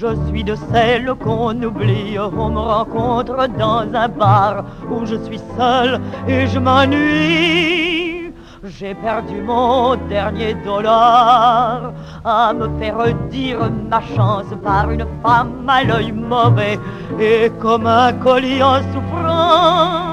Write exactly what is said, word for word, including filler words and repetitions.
Je suis de celles qu'on oublie, on me rencontre dans un bar où je suis seul et je m'ennuie. J'ai perdu mon dernier dollar à me faire dire ma chance par une femme à l'œil mauvais et comme un colis en souffrance.